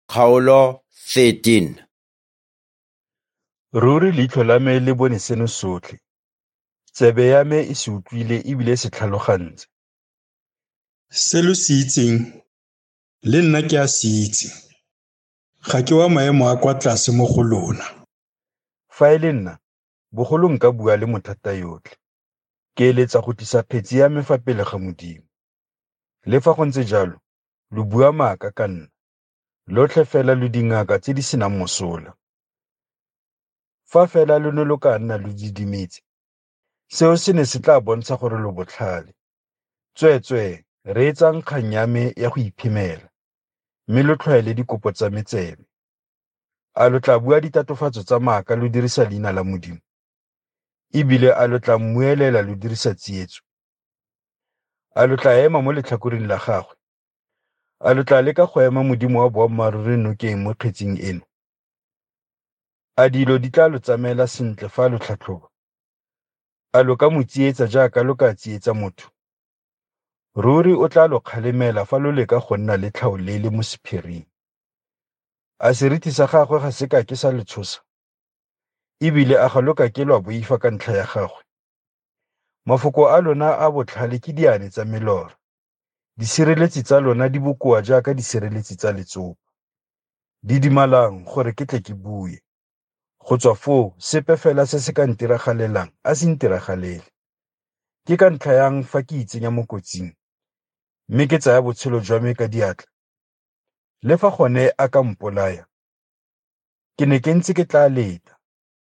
Kgaolo 13. Ruri leitlho la me le bone seno sotlhe. Tsebe ya me e se utlwile e bile se tlhalogantse. Se lo se itseng le nna ke a se itse. Ga ke wa maemo a kwa tlase mo go lona. Fa e le nna, bogolo nka bua le mothata yotlhe. Ke eletsa go tlisa kgetsi ya me fa pele ga Modimo. Le fa go ntse jalo, lo bua maaka ka nna. Lotlhe fela lo dingaka tse di senang mosola. Fa fela lo ne lo ka nna lo didimetse, seo se ne se tla bontsha gore lo botlhale. Tsweetswee, reetsang kgang ya me ya go iphemela, mme lo tlhoele dikopo tsa me tsebe. A lo tla bua ditatofatso tsa maaka lo dirisa leina la Modimo? E bile a lo tla mmuelela lo dirisa tsietso? A lo tla ema mo letlhakoreng la gagwe? A lo tla leka go ema Modimo wa boammaaruri nokeng mo kgetseng eno? A dilo di tla lo tsamaela sentle fa lo tlhatlhoba? A lo ka mo tsietsa jaaka lo ka tsietsa motho? Ruri o tla lo kgalemela fa lo leka go nna le tlhaolele mo sephiring. A seriti sa gagwe ga se ka ke sa le tshosa? E bile a ga lo ka ke lwa boifa ka ntlha ya gagwe? Mafoko a lona a botlhale ke diane tsa melora. Disireletsi tsa lona di bokoa jaaka disireletsi tsa letsopa. Di dimalang gore ke tle ke bue. Go tswa foo, sepe fela se se ka ntiragalelang a se ntiragalele. Ke ka ntlha yang fa ke itsenya mo kotsing, mme ke tsaya botshelo jwa me ka diatla? Le fa gone a ka mpolaya, ke ne ke ntse ke tla leta.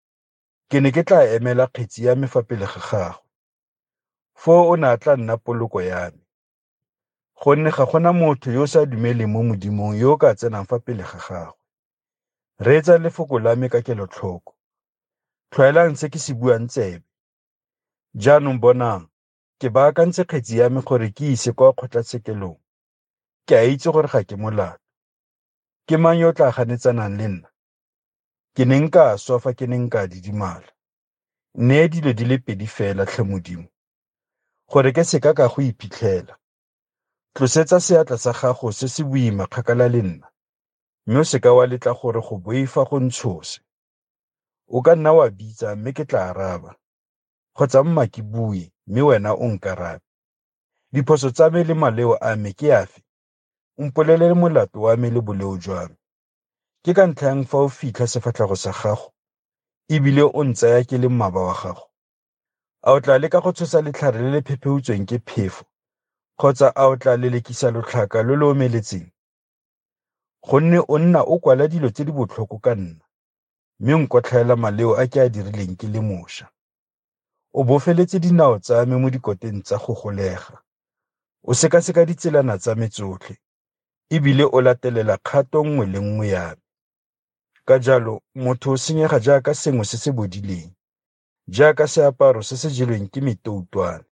Ke ne ke tla emela kgetsi ya me fa pele ga gagwe. Foo o ne a tla nna poloko ya me. Gonne ga gona motho yo o sa dumeleng mo Modimong yo o ka tsenang fa pele ga gagwe. Reetsa lefoko la me ka kelotlhoko. Tlhoelang se ke se buang tsebe. Jaanong bonang, ke baakantse kgetsi ya me gore ke ise kwa kgotlatshekelong. Ke a itse gore ga ke molato. Ke mang yo o tla ganetsanang le nna? Ke ne nka swa fa ke ne nka didimala. Nneye dilo di le pedi fela tlhe Modimo, gore ke seka ka go iphitlhela. Tlosetsa seatla sa gago se se boima kgakala le nna, mme o seka wa letla gore go boifa go ntshose. O ka nna wa bitsa mme ke tla araba, kgotsa mma ke bue mme wena o nkarabe. Diphoso tsa me le maleo a me ke afe? Mpolelele molato wa me le boleo jwa me. Ke ka ntlha yang fa o fitlha sefatlhego sa gago, e bile o ntsaya ke le mmaba wa gago? A o tla leka go tshosa letlhare le le phepheutsweng ke phefo, kgotsa a o tla lelekisa lotlhaka lo lo omeletseng? Gonne o nna o kwala dilo tse di botlhoko ka nna, mme o nkotlhaela maleo a ke a dirileng ke le mošwa. O bofeletse dinao tsa me mo dikoteng tsa go golega. O sekaseka ditselana tsa me tsotlhe, e bile o latelela kgato nngwe le nngwe ya me. Ka jalo, motho o senyega jaaka sengwe se se bodileng, jaaka seaparo se se jelweng ke metoutwane.